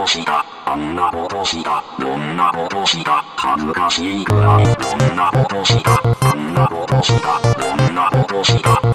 とした、あんなことした、どんなことした、恥ずかしいくらい、どんなことした、あんなことした、どんなことした。